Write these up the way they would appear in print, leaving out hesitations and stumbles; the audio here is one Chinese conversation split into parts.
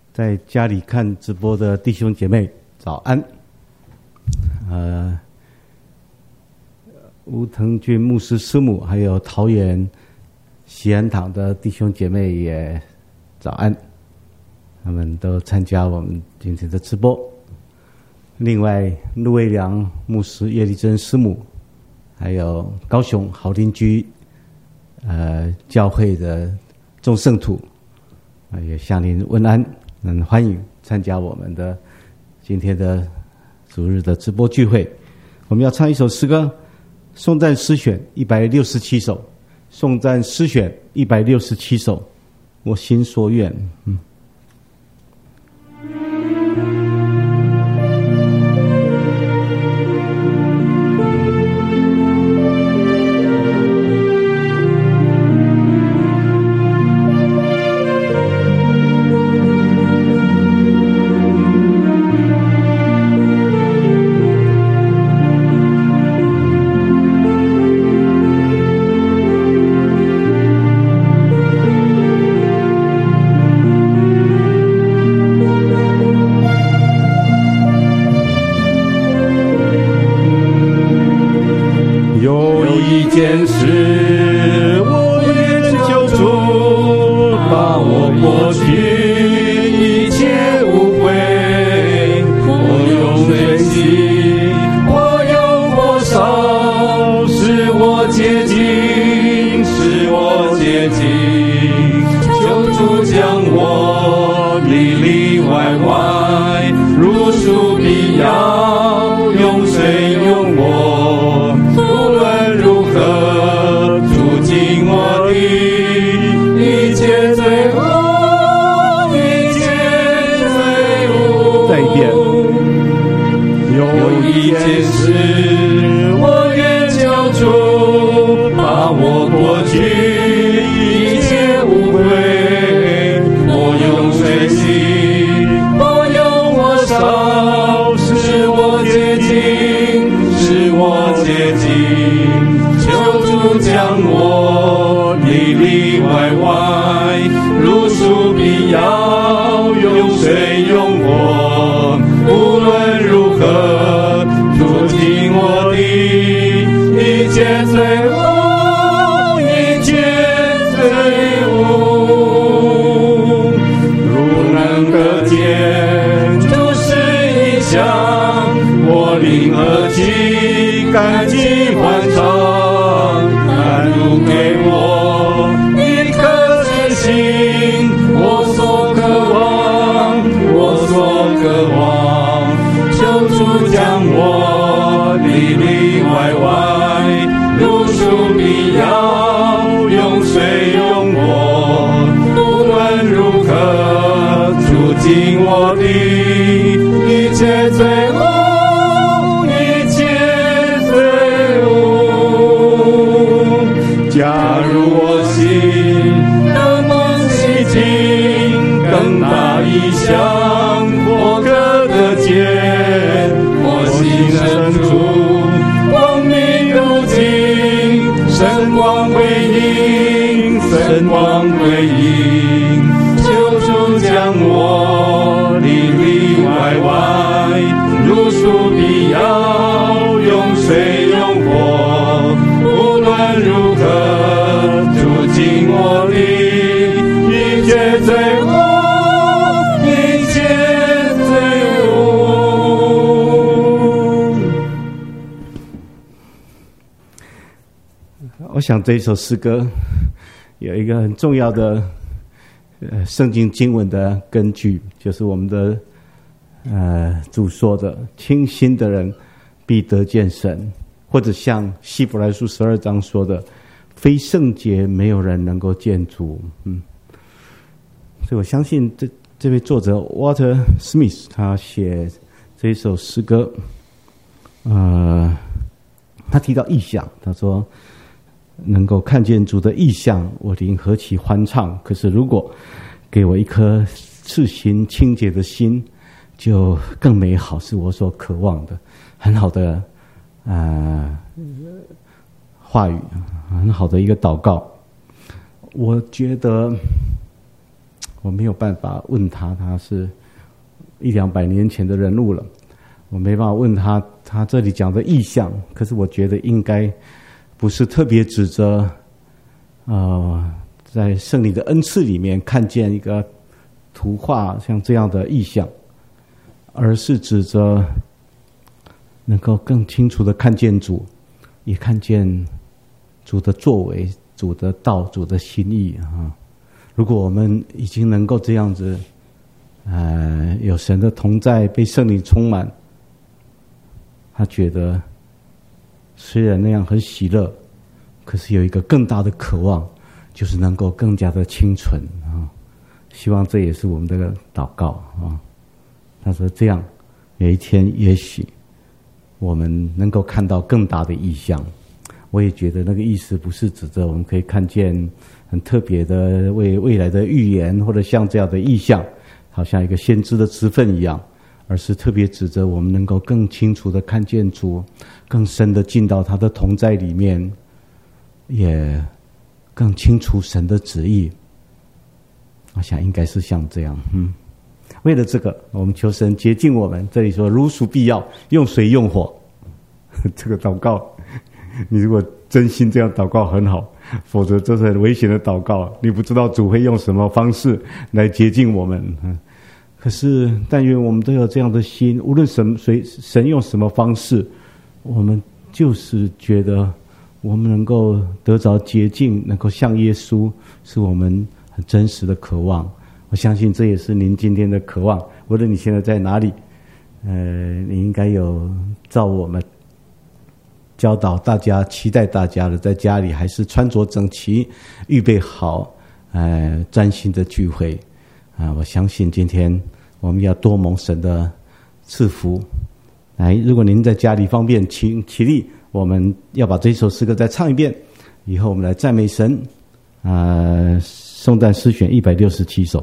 在家里看直播的弟兄姐妹，早安。吴腾俊牧师师母，还有桃园喜安堂的弟兄姐妹也早安，他们都参加我们今天的直播。另外，陆卫良牧师、叶丽珍师母，还有高雄好邻居教会的众圣徒，也向您问安，欢迎参加我们的今天的主日的直播聚会。我们要唱一首诗歌，颂赞诗选167首，颂赞诗选167首，我心所愿。我想这一首诗歌有一个很重要的圣经经文的根据，就是我们的主说的清心的人必得见神，或者像希伯来书12章说的，非圣洁没有人能够见主。所以我相信这位作者 Walter Smith 他写这一首诗歌，他提到异象，他说能够看见主的异象，我灵何其欢畅。可是如果给我一颗赤心清洁的心，就更美好，是我所渴望的。很好的话语，很好的一个祷告。我觉得我没有办法问他，他是100-200年前的人物了，我没办法问他这里讲的意象。可是我觉得应该不是特别指着在圣灵的恩赐里面看见一个图画像这样的意象，而是指着能够更清楚的看见主，也看见主的作为、主的道、主的心意啊。如果我们已经能够这样子，有神的同在，被圣灵充满，他觉得虽然那样很喜乐，可是有一个更大的渴望，就是能够更加的清纯啊。希望这也是我们的祷告啊。他说这样，有一天也许我们能够看到更大的意象。我也觉得那个意思不是指着我们可以看见很特别的为未来的预言，或者像这样的意象，好像一个先知的职分一样，而是特别指着我们能够更清楚的看见主，更深的进到他的同在里面，也更清楚神的旨意。我想应该是像这样。为了这个，我们求神洁净我们。这里说如属必要，用水用火。这个祷告，你如果真心这样祷告很好，否则这是很危险的祷告。你不知道主会用什么方式来洁净我们。可是但愿我们都有这样的心，无论神用什么方式，我们就是觉得我们能够得着洁净，能够像耶稣，是我们很真实的渴望。我相信这也是您今天的渴望。无论你现在在哪里，你应该有照我们教导大家、期待大家的，在家里还是穿着整齐，预备好，专心的聚会。我相信今天我们要多蒙神的赐福。来，如果您在家里方便，请起立，我们要把这首诗歌再唱一遍，以后我们来赞美神。圣诞诗选167首。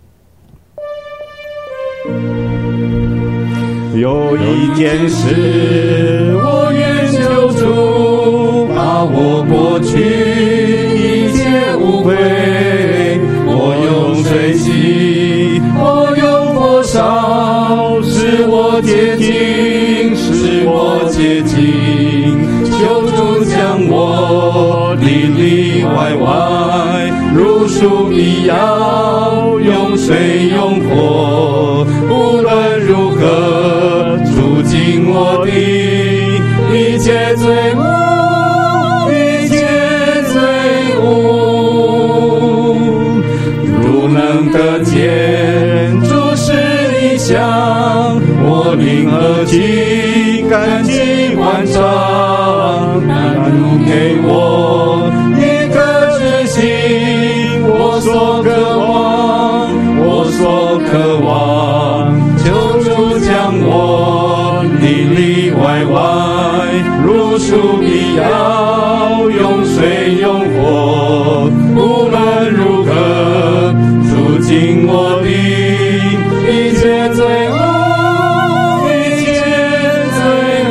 有一件事我愿求主，把我过去一切污秽，我用水洗，我用火烧，使我洁净，使我洁净。求主将我里里外外如数必要，用水用火，无论如何除尽我的一切罪恶，一切罪恶。如能得见主是理想，我灵和气干净完畅，但主给我一颗知心，我所渴望，我所渴望。求主将我里里外外如数必要，用水用火，无论如何除尽我的一切罪恶，一切罪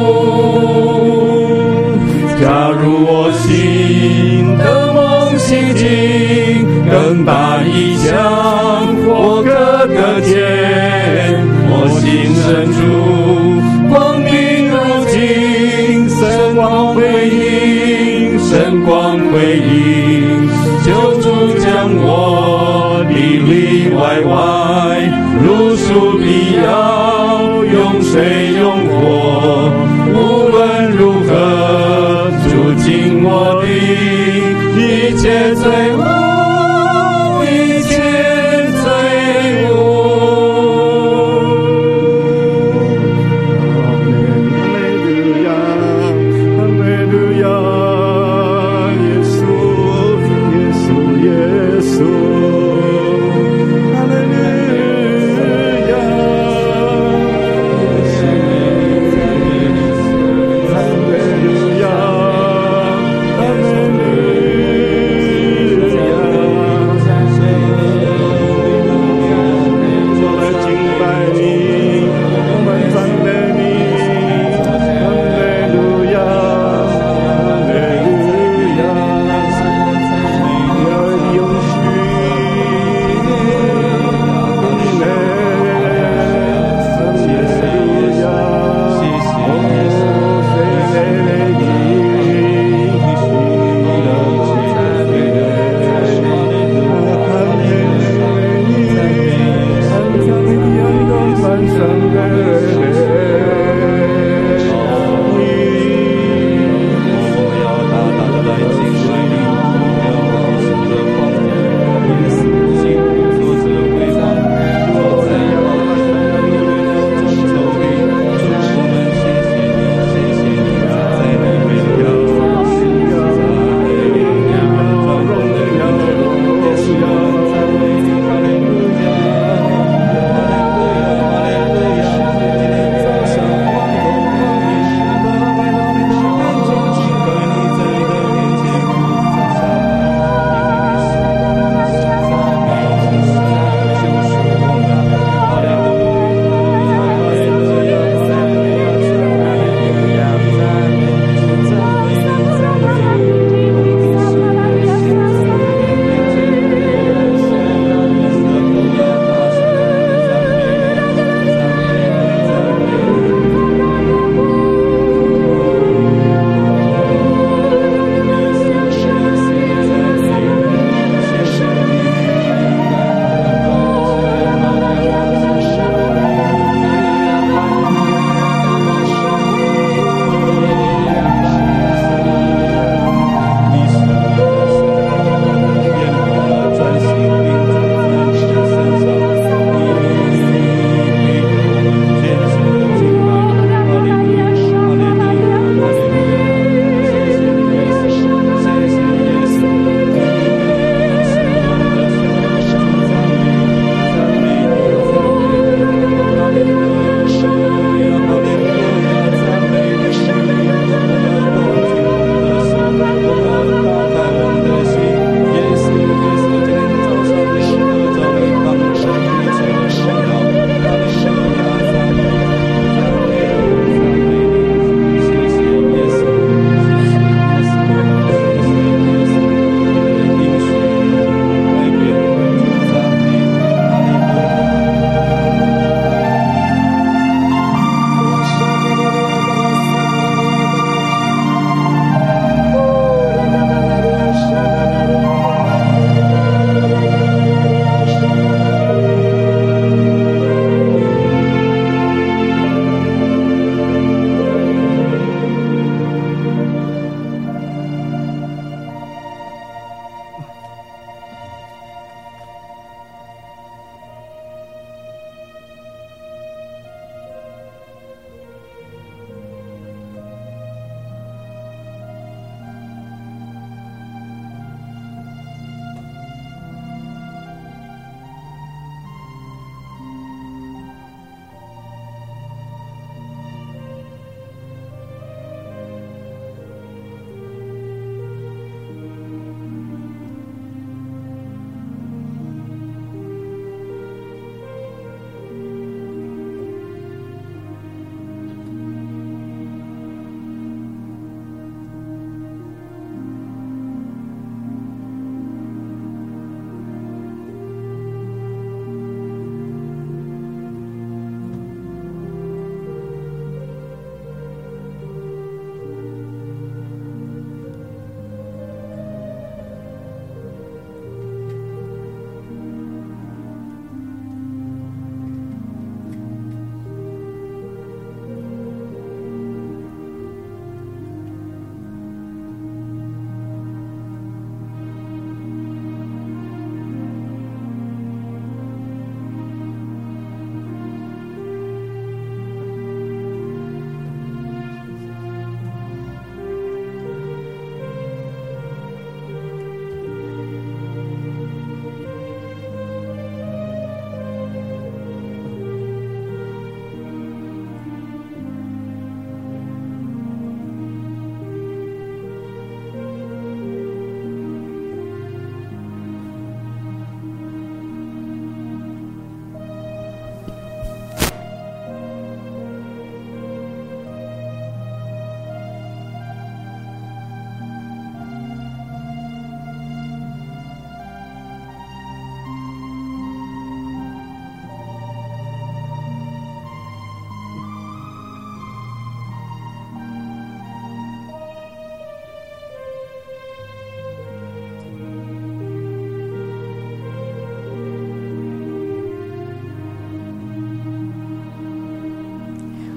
恶。假如我心的梦醒境更大异象，我可得见我心深处光明如镜，神光辉映，神光辉映。求主将我里里外外如数必要，用水用火，无论如何除尽我的一切罪恶，一切罪恶。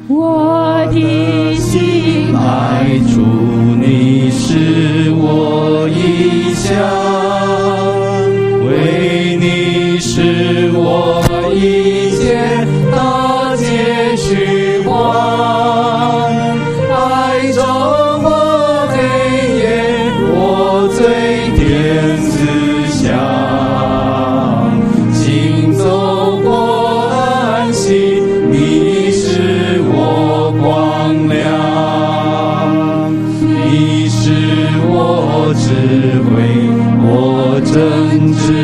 我的心爱主，你是我意象，为你是我一切大结虚幻，爱中我黑夜，我最天思想，行走过安息，你是我光亮，你是我智慧，我真知。